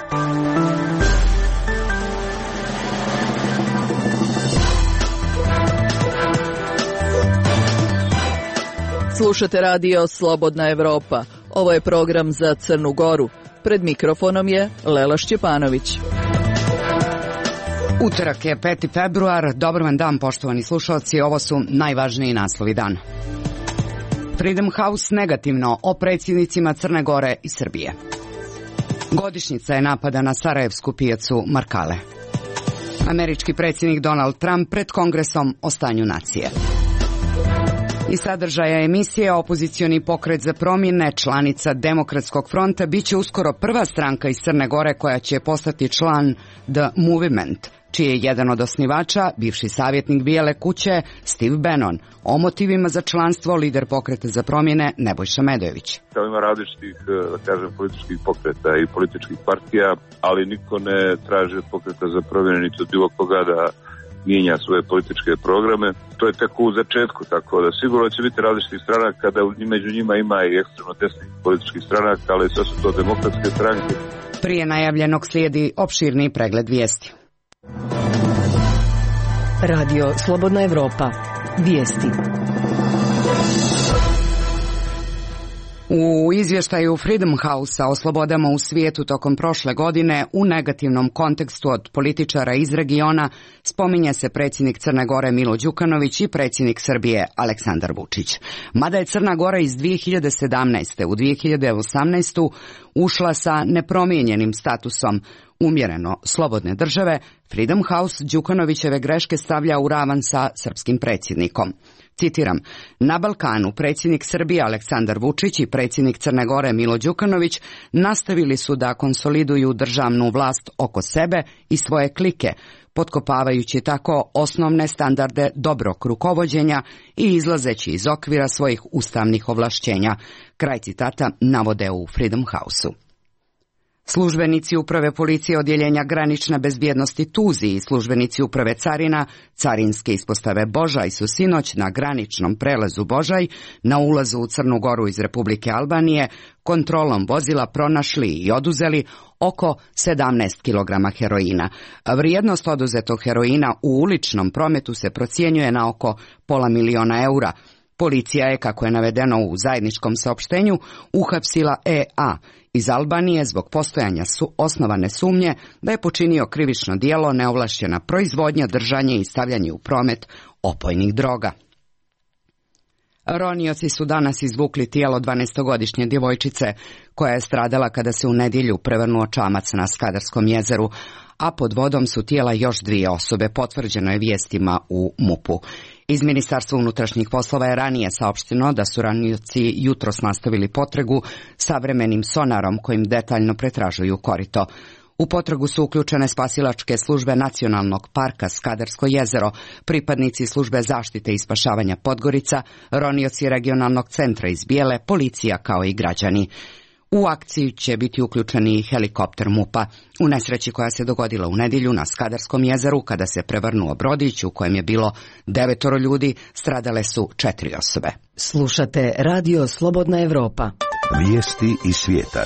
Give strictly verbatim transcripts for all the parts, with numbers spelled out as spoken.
Slušate radio Slobodna Evropa. Ovo je program za Crnu Goru. Pred mikrofonom je Lela Šćepanović. Utorak je peti februar. Dobar vam dan, poštovani slušalci. Ovo su najvažniji naslovi dana. Freedom House negativno o predsjednicima Crne Gore i Srbije. Godišnjica je napada na sarajevsku pijacu Markale. Američki predsjednik Donald Trump pred Kongresom o stanju nacije. I sadržaja emisije opozicioni pokret za promjene, članica Demokratskog fronta, bit će uskoro prva stranka iz Crne Gore koja će postati član The Movement, čiji je jedan od osnivača bivši savjetnik Bijele kuće Steve Bannon. O motivima za članstvo lider pokreta za promjene Nebojša Medojević. Kao ima različitih, da kažem, političkih pokreta i političkih partija, ali niko ne traži od pokreta za promjene niti od bilo koga da mijenja svoje političke programe. To je tako u začetku, tako da sigurno će biti različitih stranaka, da među njima ima i ekstremno desnih političkih stranaka, ali sve su to demokratske stranke. Prije najavljenog slijedi opširni pregled vijesti. Radio Slobodna Evropa. Vijesti. U izvještaju Freedom House-a o slobodama u svijetu tokom prošle godine u negativnom kontekstu od političara iz regiona spominje se predsjednik Crne Gore Milo Đukanović i predsjednik Srbije Aleksandar Vučić. Mada je Crna Gora iz dvije hiljade sedamnaeste. u dvije hiljade osamnaestu. ušla sa nepromijenjenim statusom umjereno slobodne države, Freedom House Đukanovićeve greške stavlja u ravan sa srpskim predsjednikom. Citiram, na Balkanu predsjednik Srbije Aleksandar Vučić i predsjednik Crne Gore Milo Đukanović nastavili su da konsoliduju državnu vlast oko sebe i svoje klike, potkopavajući tako osnovne standarde dobrog rukovođenja i izlazeći iz okvira svojih ustavnih ovlašćenja. Kraj citata navode u Freedom House-u. Službenici uprave policije odjeljenja granične bezbjednosti Tuzi i službenici uprave carina carinske ispostave Božaj su sinoć na graničnom prelazu Božaj na ulazu u Crnu Goru iz Republike Albanije kontrolom vozila pronašli i oduzeli oko sedamnaest kilograma heroina. Vrijednost oduzetog heroina u uličnom prometu se procjenjuje na oko pola miliona eura. Policija je, kako je navedeno u zajedničkom saopštenju, uhapsila E A iz Albanije zbog postojanja su osnovane sumnje da je počinio krivično djelo neovlašćena proizvodnja, držanje i stavljanje u promet opojnih droga. Ronioci su danas izvukli tijelo dvanaestogodišnje djevojčice koja je stradala kada se u nedjelju prevrnuo čamac na Skadarskom jezeru, a pod vodom su tijela još dvije osobe, potvrđeno je vijestima u MUP-u. Iz Ministarstva unutrašnjih poslova je ranije saopšteno da su ranioci jutros nastavili potragu savremenim sonarom kojim detaljno pretražuju korito. U potragu su uključene spasilačke službe Nacionalnog parka Skadarsko jezero, pripadnici službe zaštite i spašavanja Podgorica, ronioci regionalnog centra iz Bijele, policija kao i građani. U akciju će biti uključeni i helikopter MUP-a. U nesreći koja se dogodila u nedjelju na Skadarskom jezeru, kada se prevrnuo brodić u kojem je bilo devetoro ljudi, stradale su četiri osobe. Slušate radio Slobodna Evropa. Vijesti iz svijeta.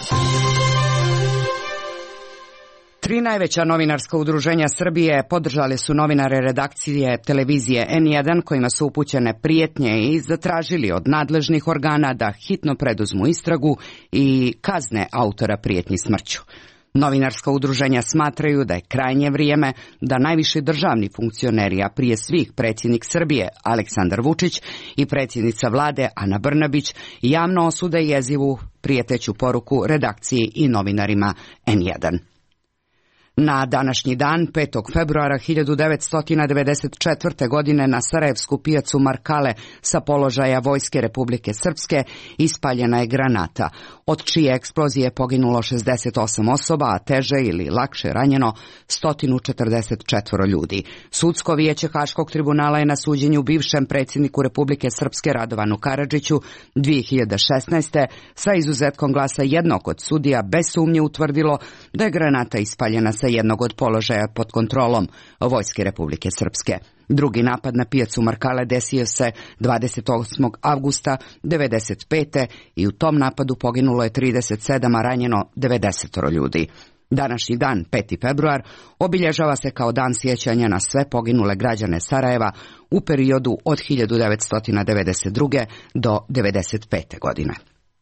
Tri najveća novinarska udruženja Srbije podržali su novinare redakcije televizije N jedan kojima su upućene prijetnje i zatražili od nadležnih organa da hitno preduzmu istragu i kazne autora prijetnji smrću. Novinarska udruženja smatraju da je krajnje vrijeme da najviši državni funkcioneri, a prije svih predsjednik Srbije Aleksandar Vučić i predsjednica vlade Ana Brnabić, javno osude jezivu prijeteću poruku redakciji i novinarima N jedan. Na današnji dan, petog februara hiljadu devetsto devedeset četvrte. godine na sarajevsku pijacu Markale sa položaja Vojske Republike Srpske ispaljena je granata, od čije eksplozije poginulo šezdeset osam osoba, a teže ili lakše ranjeno sto četrdeset četiri ljudi. Sudsko vijeće Haškog tribunala je na suđenju bivšem predsjedniku Republike Srpske Radovanu Karadžiću dvije hiljade šesnaeste. sa izuzetkom glasa jednog od sudija bez sumnje utvrdilo da je granata ispaljena sa jednog od položaja pod kontrolom Vojske Republike Srpske. Drugi napad na pijacu Markale desio se dvadeset osmog avgusta devedeset pete. i u tom napadu poginulo je trideset sedam, a ranjeno devedeset ljudi. Današnji dan, peti februar, obilježava se kao dan sjećanja na sve poginule građane Sarajeva u periodu od hiljadu devetsto devedeset druge do devedeset pete godine.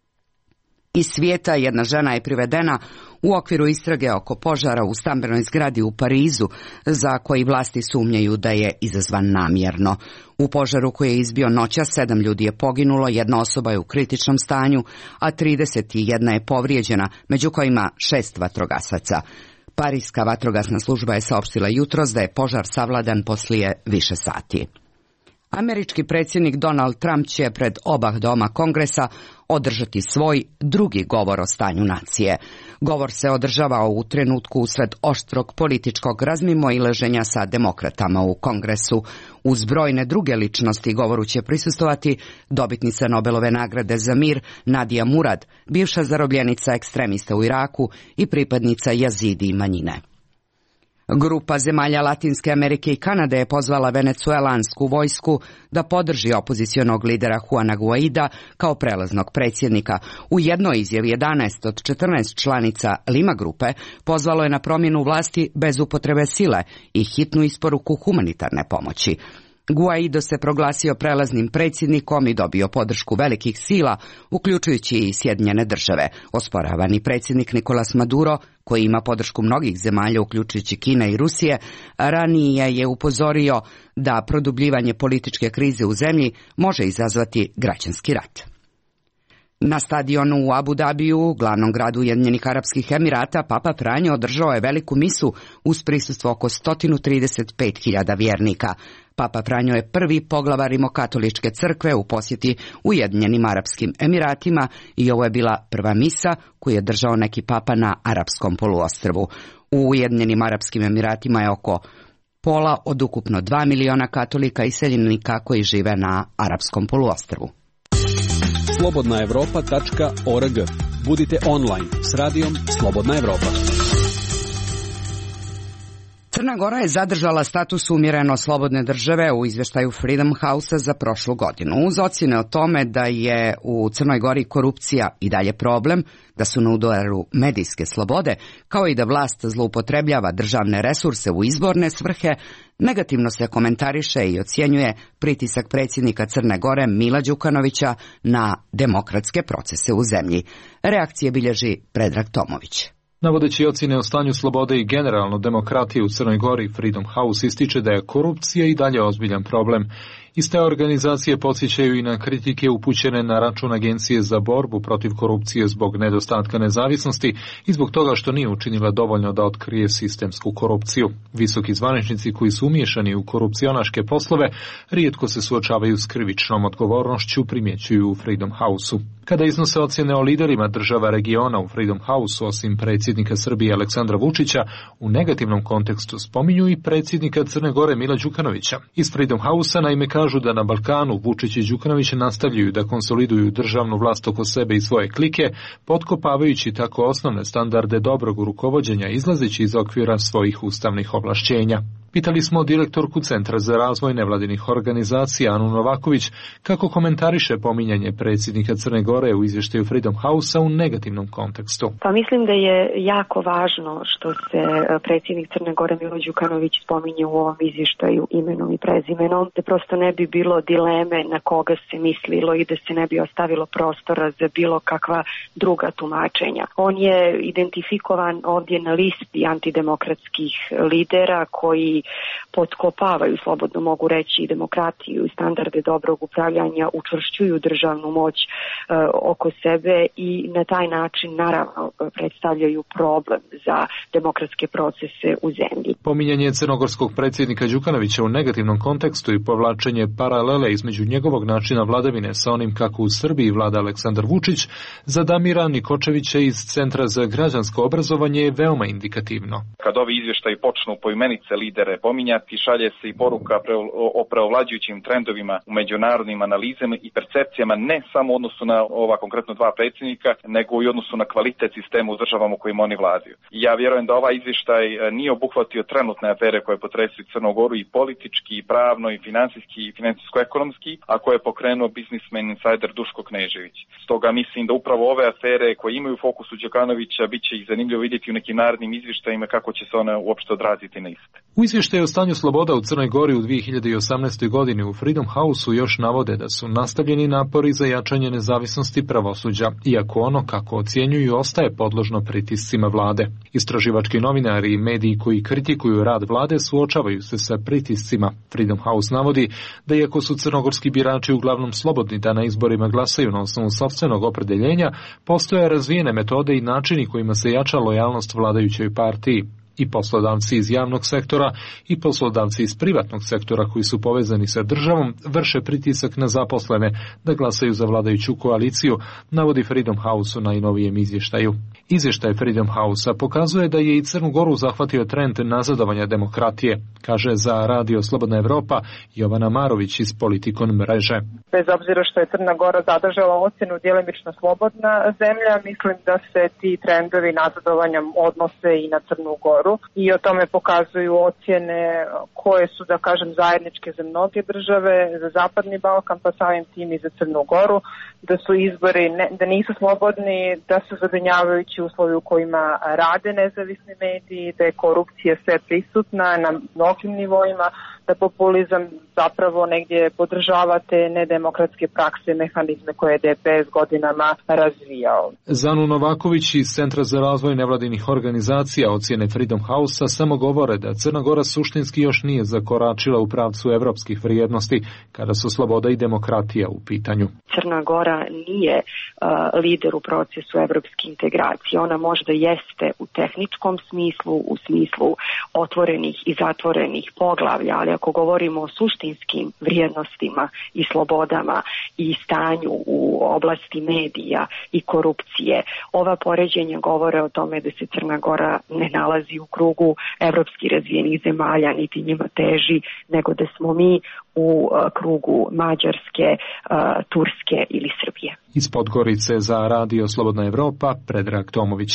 Iz svijeta jedna žena je privedena u okviru istrage oko požara u stambenoj zgradi u Parizu, za koji vlasti sumnjaju da je izazvan namjerno. U požaru koji je izbio noćas sedam ljudi je poginulo, jedna osoba je u kritičnom stanju, a trideset jedna je povrijeđena, među kojima šest vatrogasaca. Parijska vatrogasna služba je saopštila jutros da je požar savladan poslije više sati. Američki predsjednik Donald Trump će pred oba doma Kongresa održati svoj drugi govor o stanju nacije. Govor se održava u trenutku usred oštrog političkog razmimoilaženja sa demokratama u Kongresu. Uz brojne druge ličnosti govoru će prisustvovati dobitnica Nobelove nagrade za mir Nadija Murad, bivša zarobljenica ekstremista u Iraku i pripadnica Jazidi manjine. Grupa zemalja Latinske Amerike i Kanade je pozvala venecuelansku vojsku da podrži opozicionog lidera Juana Guaida kao prelaznog predsjednika. U jednoj izjavi jedanaest od četrnaest članica Lima grupe pozvalo je na promjenu vlasti bez upotrebe sile i hitnu isporuku humanitarne pomoći. Guaido se proglasio prelaznim predsjednikom i dobio podršku velikih sila, uključujući i Sjedinjene države. Osporavani predsjednik Nicolas Maduro, koji ima podršku mnogih zemalja, uključujući Kine i Rusije, ranije je upozorio da produbljivanje političke krize u zemlji može izazvati građanski rat. Na stadionu u Abu Dabiju, glavnom gradu Ujedinjenih Arapskih Emirata, Papa Franjo održao je veliku misu uz prisustvo oko sto trideset pet hiljada vjernika. Papa Franjo je prvi poglavar rimokatoličke crkve u posjeti Ujedinjenim Arapskim Emiratima i ovo je bila prva misa koju je držao neki papa na Arapskom poluostrvu. U Ujedinjenim Arapskim Emiratima je oko pola od ukupno dva miliona katolika iseljenika koji žive na Arapskom poluostrvu. slobodna europa tačka org. Budite online s radijom Slobodna Evropa. Crna Gora je zadržala status umjereno slobodne države u izvještaju Freedom House-a za prošlu godinu. Uz ocjene o tome da je u Crnoj Gori korupcija i dalje problem, da su na udaru medijske slobode, kao i da vlast zloupotrebljava državne resurse u izborne svrhe, negativno se komentariše i ocjenjuje pritisak predsjednika Crne Gore Mila Đukanovića na demokratske procese u zemlji. Reakcije bilježi Predrag Tomović. Navodeći ocjene o stanju slobode i generalno demokratije u Crnoj Gori, Freedom House ističe da je korupcija i dalje ozbiljan problem. Iste organizacije podsjećaju i na kritike upućene na račun Agencije za borbu protiv korupcije zbog nedostatka nezavisnosti i zbog toga što nije učinila dovoljno da otkrije sistemsku korupciju. Visoki zvaničnici koji su umiješani u korupcionaške poslove rijetko se suočavaju s krivičnom odgovornošću, primjećuju u Freedom House-u. Kada iznose ocjene o liderima država regiona u Freedom House-u, osim predsjednika Srbije Aleksandra Vučića, u negativnom kontekstu spominju i predsjednika Crne Gore Mila Đukanovića. Iz Freedom House-a naime kažu da na Balkanu Vučić i Đukanović nastavljaju da konsoliduju državnu vlast oko sebe i svoje klike, potkopavajući tako osnovne standarde dobrog rukovođenja izlazeći iz okvira svojih ustavnih ovlašćenja. Pitali smo direktorku Centra za razvoj nevladinih organizacija Anu Novaković kako komentariše pominjanje predsjednika Crne Gore u izvještaju Freedom House-a u negativnom kontekstu. Pa mislim da je jako važno što se predsjednik Crne Gore Milo Đukanović spominje u ovom izvještaju imenom i prezimenom, da prosto ne bi bilo dileme na koga se mislilo i da se ne bi ostavilo prostora za bilo kakva druga tumačenja. On je identifikovan ovdje na listi antidemokratskih lidera koji potkopavaju, slobodno mogu reći, demokratiju i standarde dobrog upravljanja, učvršćuju državnu moć e, oko sebe i na taj način naravno predstavljaju problem za demokratske procese u zemlji. Pominjanje crnogorskog predsjednika Đukanovića u negativnom kontekstu i povlačenje paralele između njegovog načina vladavine sa onim kako u Srbiji vlada Aleksandar Vučić, za Damira Nikočevića iz Centra za građansko obrazovanje je veoma indikativno. Kad ovi izvještaji počnu poimenice lidere afere pominjati, šalje se i poruka o preovlađujućim trendovima u međunarodnim analizama i percepcijama ne samo u odnosu na ova konkretno dva predsjednika, nego i odnosu na kvalitet sistema u državama u kojima oni vladaju. Ja vjerujem da ovaj izvještaj nije obuhvatio trenutne afere koje potresaju Crnu Goru i politički, i pravno, i financijski, i financijsko-ekonomski, a koje je pokrenuo biznismen insider Duško Knežević. Stoga mislim da upravo ove afere koje imaju fokusu Đukanovića bit će ih zanimljivo vidjeti u nekim narednim izvještajima kako će se one uopšte odraziti na iste. U izvještaju o stanju sloboda u Crnoj Gori u dvije hiljade osamnaestoj. godini u Freedom House-u još navode da su nastavljeni napori za jačanje nezavisnosti pravosuđa, iako ono, kako ocjenjuju, ostaje podložno pritiscima vlade. Istraživački novinari i mediji koji kritikuju rad vlade suočavaju se sa pritiscima. Freedom House navodi da iako su crnogorski birači uglavnom slobodni da na izborima glasaju na osnovu sopstvenog opredeljenja, postoje razvijene metode i načini kojima se jača lojalnost vladajućoj partiji. I poslodavci iz javnog sektora i poslodavci iz privatnog sektora koji su povezani sa državom vrše pritisak na zaposlene da glasaju za vladajuću koaliciju, navodi Freedom House u najnovijem izvještaju. Izvještaj Freedom House-a pokazuje da je i Crnu Goru zahvatio trend nazadovanja demokratije, kaže za Radio Slobodna Evropa Jovana Marović iz Politikon mreže. Bez obzira što je Crna Gora zadržala ocjenu djelimično slobodna zemlja, mislim da se ti trendovi nazadovanja odnose i na Crnu Goru i o tome pokazuju ocjene koje su, da kažem, zajedničke za mnoge države, za Zapadni Balkan, pa samim tim i za Crnu Goru, da su izbori, ne, da nisu slobodni, da su zabrinjavajući uslovi u kojima rade nezavisni mediji, da je korupcija sve prisutna na mnogim nivoima, da populizam zapravo negdje podržava te nedemokratske prakse i mehanizme koje je D P S godinama razvijao. Zanu Novaković iz Centra za razvoj nevladinih organizacija ocjene Freedom House-a samo govore da Crna Gora suštinski još nije zakoračila u pravcu evropskih vrijednosti kada su sloboda i demokratija u pitanju. Crna Gora nije uh, lider u procesu evropske integracije. Ona možda jeste u tehničkom smislu, u smislu otvorenih i zatvorenih poglavlja, ali ako govorimo o suštinskim vrijednostima i slobodama i stanju u oblasti medija i korupcije, ova poređenja govore o tome da se Crna Gora ne nalazi u krugu evropski razvijenih zemalja, niti njima teži, nego da smo mi u uh, krugu Mađarske, uh, Turske ili Srbije. Iz Podgorice za Radio Slobodna Evropa, Predrag Tomović.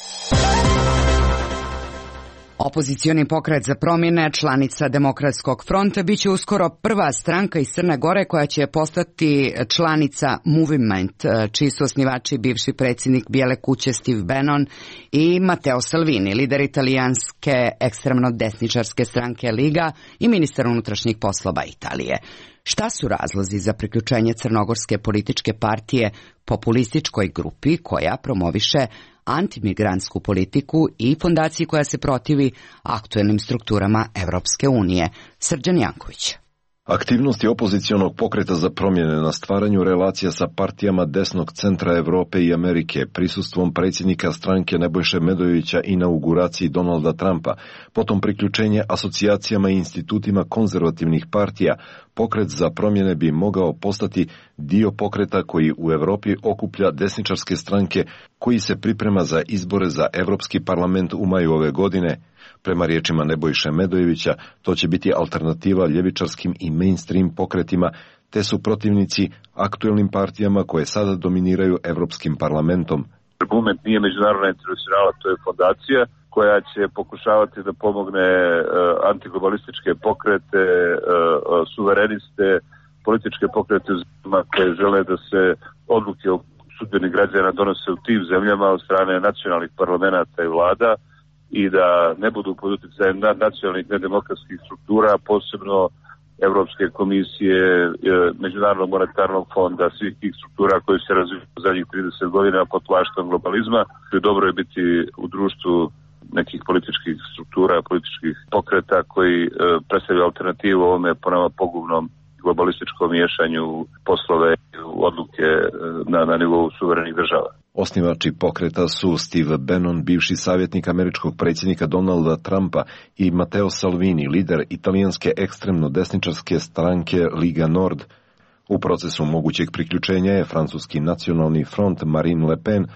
Opozicioni pokret za promjene, članica Demokratskog fronta, biće uskoro prva stranka iz Crne Gore koja će postati članica Movement, čiji su osnivači bivši predsjednik Bijele kuće Steve Bannon i Matteo Salvini, lider italijanske ekstremno desničarske stranke Liga i ministar unutrašnjih poslova Italije. Šta su razlozi za priključenje crnogorske političke partije populističkoj grupi koja promoviše antimigrantsku politiku i fondaciji koja se protivi aktuelnim strukturama Evropske unije? Srđan Janković. Aktivnosti opozicionog pokreta za promjene na stvaranju relacija sa partijama desnog centra Europe i Amerike, prisustvom predsjednika stranke Nebojše Medojevića i inauguraciji Donalda Trumpa, potom priključenje asocijacijama i institutima konzervativnih partija, pokret za promjene bi mogao postati dio pokreta koji u Europi okuplja desničarske stranke koji se priprema za izbore za Europski parlament u maju ove godine. Prema riječima Nebojše Medojevića, to će biti alternativa ljevičarskim i mainstream pokretima, te su protivnici aktuelnim partijama koje sada dominiraju Europskim parlamentom. Argument nije međunarodna internacionala, to je fondacija koja će pokušavati da pomogne uh, antiglobalističke pokrete, uh, uh, suvereniste, političke pokrete koje žele da se odluke o sudbini građana donose u tim zemljama od strane nacionalnih parlamenta i vlada, i da ne budu pod utjecajem nacionalnih nedemokratskih struktura, posebno Evropske komisije, Međunarodnog monetarnog fonda, svih tih struktura koji se razviju u zadnjih trideset godina pod plaštom globalizma. Dobro je biti u društvu nekih političkih struktura, političkih pokreta koji predstavljaju alternativu ovome po nama pogubnom globalističkom miješanju poslove u odluke na, na nivou suverenih država. Osnivači pokreta su Steve Bannon, bivši savjetnik američkog predsjednika Donalda Trumpa, i Matteo Salvini, lider italijanske ekstremno desničarske stranke Liga Nord. U procesu mogućeg priključenja je francuski nacionalni front Marine Le Pen,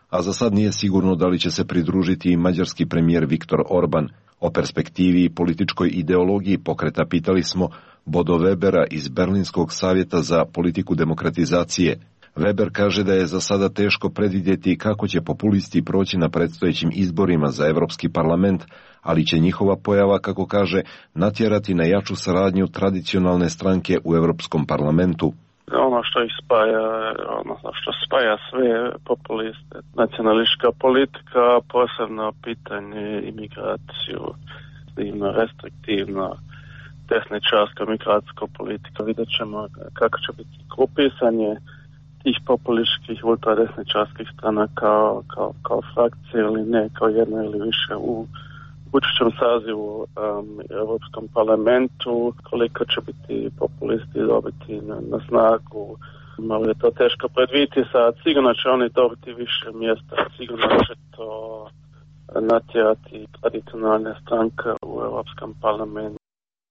a za sad nije sigurno da li će se pridružiti i mađarski premijer Viktor Orban. O perspektivi i političkoj ideologiji pokreta pitali smo Bodo Webera iz Berlinskog savjeta za politiku demokratizacije. Weber kaže da je za sada teško predvidjeti kako će populisti proći na predstojećim izborima za Europski parlament, ali će njihova pojava, kako kaže, natjerati na jaču saradnju tradicionalne stranke u Europskom parlamentu. Ono što ih spaja, odnosno što spaja sve populiste, nacionalistička politika, posebno pitanje imigraciju, divno restriktivno, desničarska migracijska politika. Vidjet ćemo kako će biti grupisanje tih populističkih ultradesničarskih strana kao, kao, kao frakcije ili ne, kao jedna ili više u budućem sazivu um, Europskom parlamentu, koliko će biti populisti dobiti na, na snagu. Malo je to teško predvidjeti sad, sigurno će oni dobiti više mjesta, sigurno će to natjerati tradicionalne stranke u Europskom parlamentu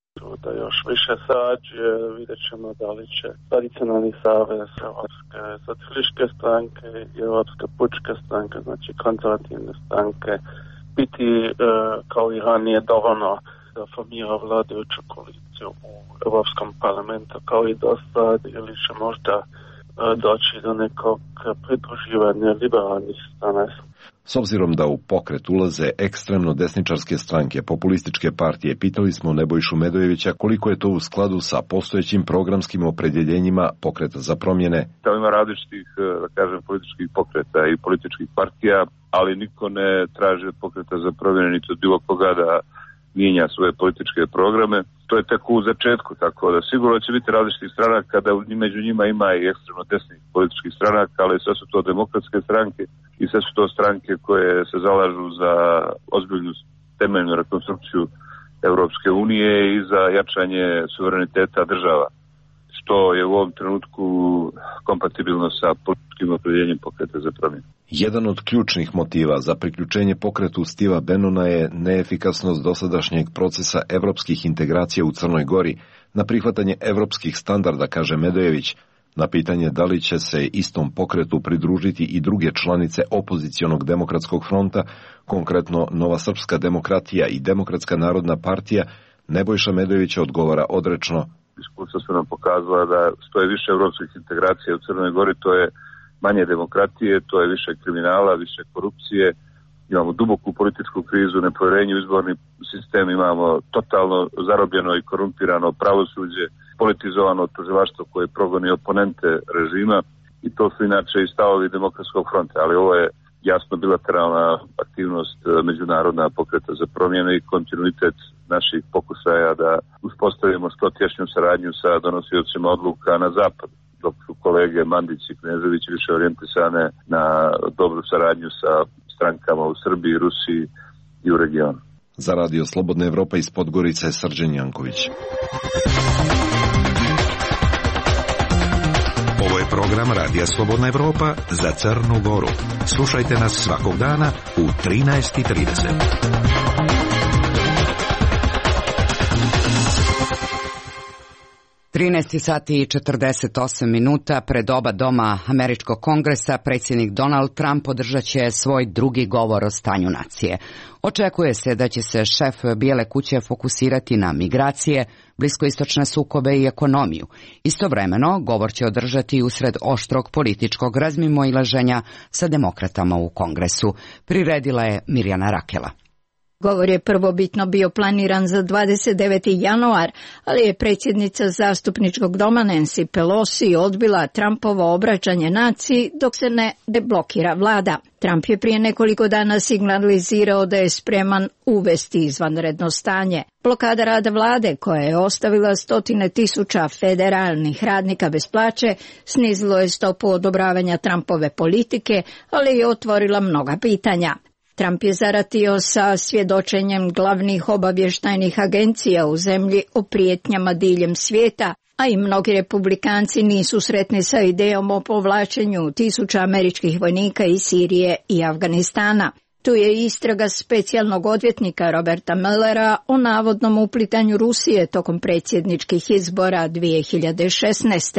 da još više sarađuje. Vidjet ćemo da li će tradicionalni savez Europske socijalističke stranke i Europske pučke stranke, znači konzervativne stranke, biti e, kao i ranije dovoljno da formira vladajuću koaliciju u Europskom parlamentu kao i do sad, ili će možda e, doći do nekog pridruživanja liberalnih strana. S obzirom da u pokret ulaze ekstremno desničarske stranke, populističke partije, pitali smo Nebojšu Medojevića koliko je to u skladu sa postojećim programskim opredjeljenjima pokreta za promjene. Tamo ima različitih, da kažem, političkih pokreta i političkih partija, ali niko ne traži od pokreta za promjene niti od bilo koga da mijenja svoje političke programe. To je tek u začetku, tako da sigurno će biti različitih stranaka, da među njima ima i ekstremno desnih političkih stranaka, ali sve su to demokratske stranke i sve su to stranke koje se zalažu za ozbiljnu temeljnu rekonstrukciju Europske unije i za jačanje suvereniteta država, što je u ovom trenutku kompatibilno sa političkim opredjeljenjem pokreta za promjenu. Jedan od ključnih motiva za priključenje pokretu Steva Bannona je neefikasnost dosadašnjeg procesa evropskih integracija u Crnoj Gori na prihvatanje evropskih standarda, kaže Medojević. Na pitanje da li će se istom pokretu pridružiti i druge članice opozicionog demokratskog fronta, konkretno Nova srpska demokratija i Demokratska narodna partija, Nebojša Medojević odgovara odrečno. Iskustva su nam pokazala da što je više evropskih integracija u Crnoj Gori, to je manje demokratije, to je više kriminala, više korupcije, imamo duboku političku krizu, nepovjerenje u izborni sistem, imamo totalno zarobljeno i korumpirano pravosuđe, politizovano tužilaštvo koje progoni oponente režima i to su inače i stavovi Demokratskog fronta, ali ovo je jasno bilateralna aktivnost međunarodna pokreta za promjene i kontinuitet naših pokušaja da uspostavimo što tješnju saradnju sa donosiocima odluka na zapadu, dok su kolege Mandić i Knežević više orijentisane na dobru saradnju sa strankama u Srbiji, Rusiji i u regionu. Za Radio Slobodna Evropa iz Podgorice, Srđan Janković. Ovo je program Radija Slobodna Evropa za Crnu Goru. Slušajte nas svakog dana u trinaest i trideset. trinaest sati i četrdeset osam minuta pred oba doma Američkog kongresa predsjednik Donald Trump održat će svoj drugi govor o stanju nacije. Očekuje se da će se šef Bijele kuće fokusirati na migracije, bliskoistočne sukobe i ekonomiju. Istovremeno, govor će održati usred oštrog političkog razmimoilaženja sa demokratama u Kongresu. Priredila je Mirjana Rakela. Govor je prvobitno bio planiran za dvadeset deveti januar, ali je predsjednica zastupničkog doma Nancy Pelosi odbila Trumpovo obraćanje naciji dok se ne deblokira vlada. Trump je prije nekoliko dana signalizirao da je spreman uvesti izvanredno stanje. Blokada rada vlade, koja je ostavila stotine tisuća federalnih radnika bez plaće, snizilo je stopu odobravanja Trumpove politike, ali je otvorila mnoga pitanja. Trump je zaratio sa svjedočenjem glavnih obavještajnih agencija u zemlji o prijetnjama diljem svijeta, a i mnogi republikanci nisu sretni sa idejom o povlačenju tisuća američkih vojnika iz Sirije i Afganistana. Tu je istraga specijalnog odvjetnika Roberta Muellera o navodnom uplitanju Rusije tokom predsjedničkih izbora dvije hiljade šesnaeste.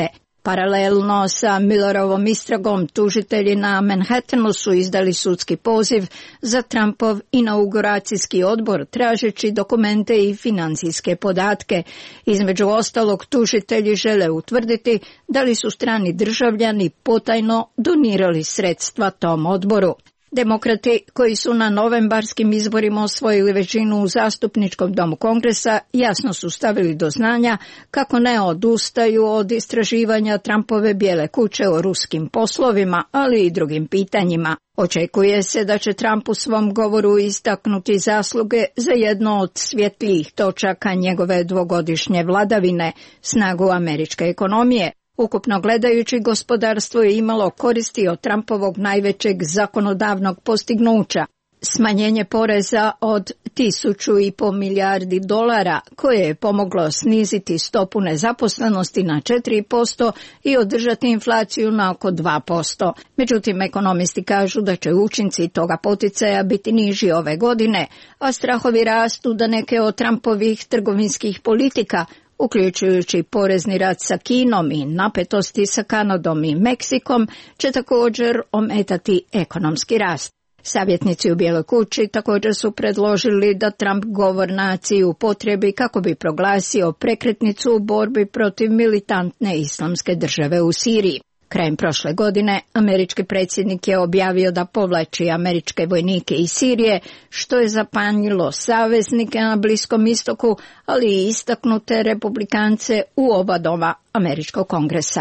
Paralelno sa Millerovom istragom, tužitelji na Manhattanu su izdali sudski poziv za Trumpov inauguracijski odbor tražeći dokumente i financijske podatke. Između ostalog, tužitelji žele utvrditi da li su strani državljani potajno donirali sredstva tom odboru. Demokrati koji su na novembarskim izborima osvojili većinu u zastupničkom domu Kongresa jasno su stavili do znanja kako ne odustaju od istraživanja Trumpove bijele kuće o ruskim poslovima, ali i drugim pitanjima. Očekuje se da će Trump u svom govoru istaknuti zasluge za jedno od svjetlijih točaka njegove dvogodišnje vladavine, snagu američke ekonomije. Ukupno gledajući, gospodarstvo je imalo koristi od Trumpovog najvećeg zakonodavnog postignuća. Smanjenje poreza od tisuću i pol milijardi dolara, koje je pomoglo sniziti stopu nezaposlenosti na četiri posto i održati inflaciju na oko dva posto. Međutim, ekonomisti kažu da će učinci toga poticaja biti niži ove godine, a strahovi rastu da neke od Trumpovih trgovinskih politika, uključujući porezni rat sa Kinom i napetosti sa Kanadom i Meksikom, će također ometati ekonomski rast. Savjetnici u Bijeloj kući također su predložili da Trump govor naciji upotrebi kako bi proglasio prekretnicu u borbi protiv militantne islamske države u Siriji. Krajem prošle godine američki predsjednik je objavio da povlači američke vojnike iz Sirije, što je zapanjilo saveznike na Bliskom istoku, ali i istaknute republikance u oba doma američkog kongresa.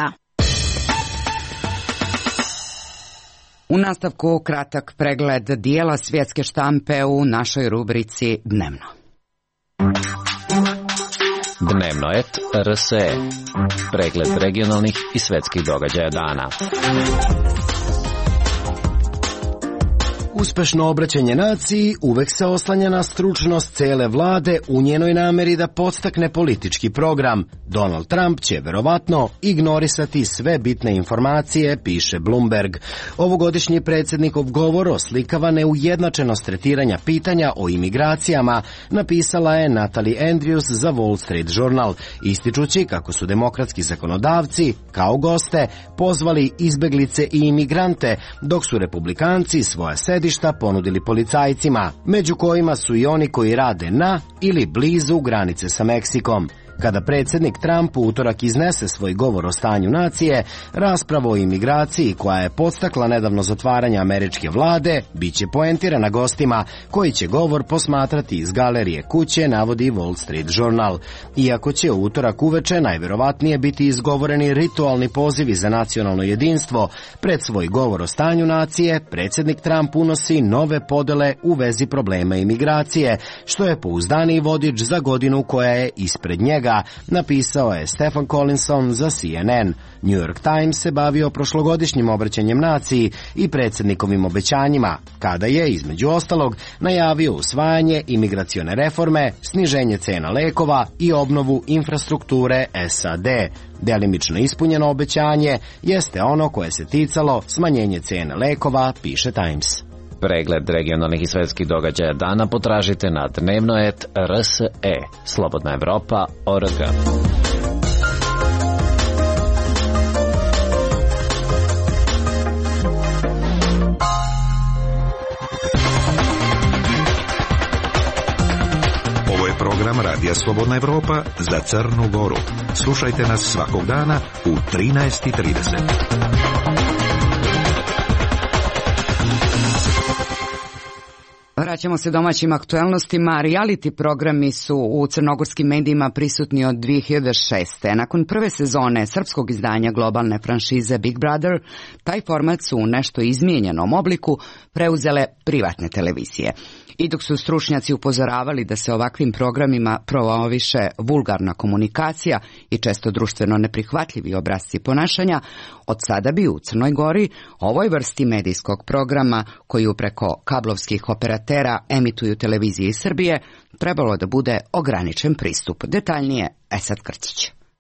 U nastavku kratak pregled dijela svjetske štampe u našoj rubrici Dnevno. Dnevno et R S E. Pregled regionalnih i svjetskih događaja dana. Uspešno obraćanje naciji uvek se oslanja na stručnost cele vlade u njenoj nameri da podstakne politički program. Donald Trump će verovatno ignorisati sve bitne informacije, piše Bloomberg. Ovogodišnji predsjednikov govor oslikava neujednačenost tretiranja pitanja o imigracijama, napisala je Natalie Andrews za Wall Street Journal, ističući kako su demokratski zakonodavci, kao goste, pozvali izbeglice i imigrante, dok su republikanci svoja sedišta ponudili policajcima, među kojima su i oni koji rade na ili blizu granice sa Meksikom. Kada predsjednik Trump u utorak iznese svoj govor o stanju nacije, rasprava o imigraciji koja je podstakla nedavno zatvaranje američke vlade, bit će poentirana gostima koji će govor posmatrati iz galerije kuće, navodi Wall Street Journal. Iako će u utorak uveče najverovatnije biti izgovoreni ritualni pozivi za nacionalno jedinstvo, pred svoj govor o stanju nacije, predsjednik Trump unosi nove podele u vezi problema imigracije, što je pouzdaniji vodič za godinu koja je ispred njega, napisao je Stephen Collinson za C N N. New York Times se bavio prošlogodišnjim obraćanjem naciji i predsjednikovim obećanjima, kada je, između ostalog, najavio usvajanje imigracione reforme, sniženje cena lekova i obnovu infrastrukture S A D. Delimično ispunjeno obećanje jeste ono koje se ticalo smanjenje cene lekova, piše Times. Pregled regionalnih i svjetskih događaja dana potražite na dnevno et R S E. Slobodna Evropa точка org. Ovo je program Radija Slobodna Evropa za Crnu Goru. Slušajte nas svakog dana u trinaest i trideset. Vraćamo se domaćim aktuelnostima. Reality programi su u crnogorskim medijima prisutni od dvije hiljade šeste. Nakon prve sezone srpskog izdanja globalne franšize Big Brother, taj format su u nešto izmijenjenom obliku preuzele privatne televizije. I dok su stručnjaci upozoravali da se ovakvim programima promoviše vulgarna komunikacija i često društveno neprihvatljivi obrasci ponašanja, od sada bi u Crnoj Gori ovoj vrsti medijskog programa, koju preko kablovskih operatera emituju televizije iz Srbije, trebalo da bude ograničen pristup. Detaljnije Esad Krcić.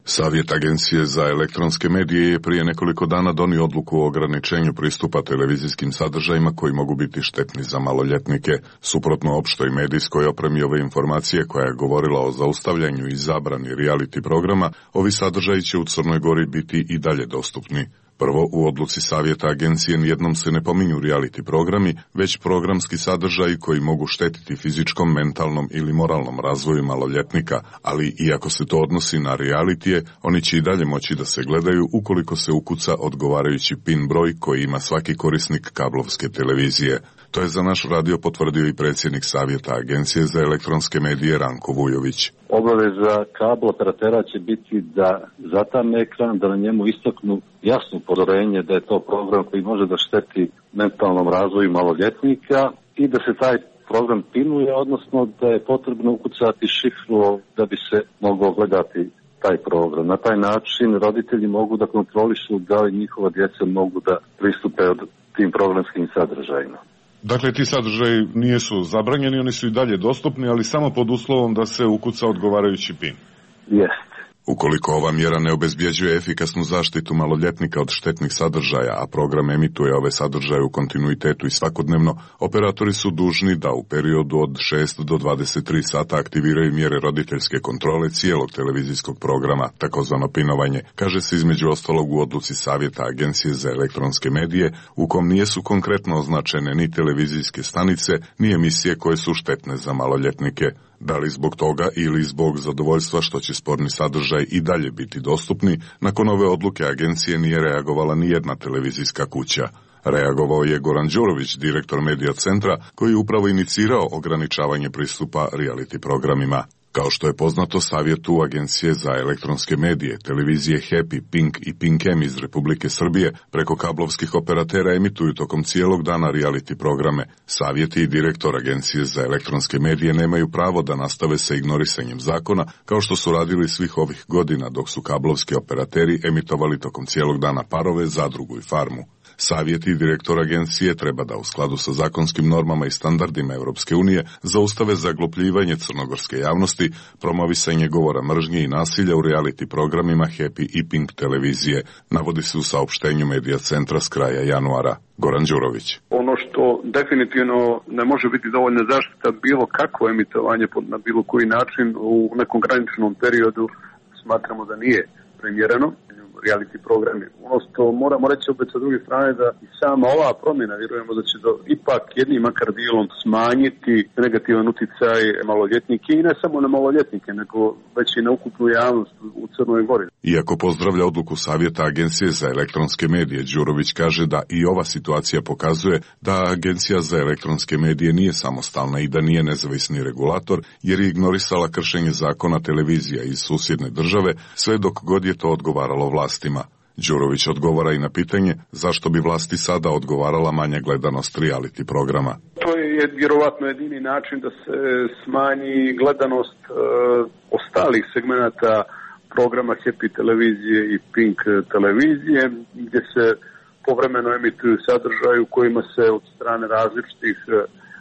Savjet Agencije za elektronske medije je prije nekoliko dana donio odluku o ograničenju pristupa televizijskim sadržajima koji mogu biti štetni za maloljetnike. Suprotno opštoj medijskoj opremi ove informacije koja je govorila o zaustavljanju i zabrani reality programa, ovi sadržaji će u Crnoj Gori biti i dalje dostupni. Prvo, u odluci Savjeta Agencije nijednom se ne pominju reality programi, već programski sadržaji koji mogu štetiti fizičkom, mentalnom ili moralnom razvoju maloljetnika, ali iako se to odnosi na realitije, oni će i dalje moći da se gledaju ukoliko se ukuca odgovarajući pin broj koji ima svaki korisnik kablovske televizije. To je za naš radio potvrdio i predsjednik Savjeta Agencije za elektronske medije Ranko Vujović. Obaveza kabel operatera će biti da zatame ekran, da na njemu istaknu jasno upozorenje da je to program koji može da šteti mentalnom razvoju maloljetnika i da se taj program pinuje, odnosno da je potrebno ukucati šifru da bi se mogao gledati taj program. Na taj način roditelji mogu da kontrolišu da li njihova djeca mogu da pristupe od tim programskim sadržajima. Dakle, ti sadržaji nisu zabranjeni, oni su i dalje dostupni, ali samo pod uslovom da se ukuca odgovarajući pin. Jest. Ukoliko ova mjera ne obezbjeđuje efikasnu zaštitu maloljetnika od štetnih sadržaja, a program emituje ove sadržaje u kontinuitetu i svakodnevno, operatori su dužni da u periodu od šest do dvadeset tri sata aktiviraju mjere roditeljske kontrole cijelog televizijskog programa, takozvano pinovanje, kaže se između ostalog u odluci Savjeta Agencije za elektronske medije, u kom nijesu konkretno označene ni televizijske stanice, ni emisije koje su štetne za maloljetnike. Da li zbog toga ili zbog zadovoljstva što će sporni sadržaj i dalje biti dostupni, nakon ove odluke agencije nije reagovala ni jedna televizijska kuća. Reagovao je Goran Đurović, direktor Medija centra, koji je upravo inicirao ograničavanje pristupa reality programima. Kao što je poznato, Savjetu Agencije za elektronske medije, televizije Happy, Pink i Pink M iz Republike Srbije preko kablovskih operatera emituju tokom cijelog dana reality programe. Savjeti i direktor Agencije za elektronske medije nemaju pravo da nastave sa ignorisanjem zakona, kao što su radili svih ovih godina dok su kablovski operateri emitovali tokom cijelog dana Parove, Zadrugu i Farmu. Savjet i direktor agencije treba da u skladu sa zakonskim normama i standardima Europske unije zaustave zaglupljivanje crnogorske javnosti, promovisanje govora mržnje i nasilja u reality programima Happy i Pink televizije, navodi se u saopštenju Medija centra s kraja januara. Goran Đurović. Ono što definitivno ne može biti dovoljna zaštita bilo kakvo emitovanje na bilo koji način u nekom graničnom periodu smatramo da nije primjereno. Reality programi. Ono što moramo reći opet sa druge strane da i sama ova promjena vjerujemo da će do, ipak jednim makar dijelom smanjiti negativan utjecaj maloljetnike i ne samo na maloljetnike, nego već i na ukupnu javnost u Crnoj Gori. Iako pozdravlja odluku Savjeta Agencije za elektronske medije, Đurović kaže da i ova situacija pokazuje da Agencija za elektronske medije nije samostalna i da nije nezavisni regulator, jer je ignorisala kršenje zakona televizija iz susjedne države, sve dok god je to odgovaralo vlastima. Đurović odgovara i na pitanje zašto bi vlasti sada odgovarala manje gledanost reality programa. To je vjerovatno jedini način da se smanji gledanost e, ostalih segmenata programa Happy televizije i Pink televizije, gdje se povremeno emituju sadržaji u kojima se od strane različitih e,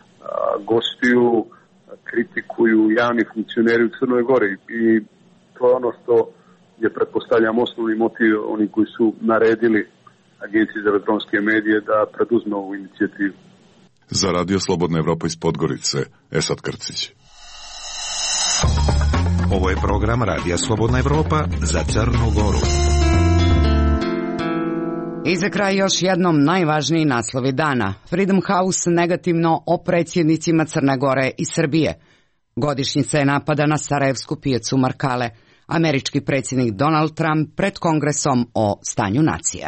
gostiju kritikuju javni funkcioneri u Crnoj Gori i to je ono što je, pretpostavljam, osnovni motiv oni koji su naredili Agenciji za elektronske medije da preduzme ovu inicijativu. Za Radio Slobodna Evropa iz Podgorice, Esad Krcić. Ovo je program Radija Slobodna Evropa za Crnu Goru. I za kraj još jednom najvažniji naslovi dana. Freedom House negativno o predsjednicima Crne Gore i Srbije. Godišnjica je napada na sarajevsku pijacu Markale. Američki predsjednik Donald Trump pred Kongresom o stanju nacije.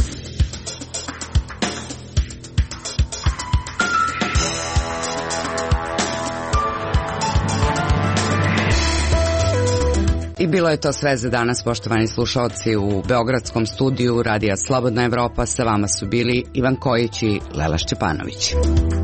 I bilo je to sve za danas, poštovani slušalci. U beogradskom studiju Radija Slobodna Evropa sa vama su bili Ivan Kojić i Lela Šćepanović.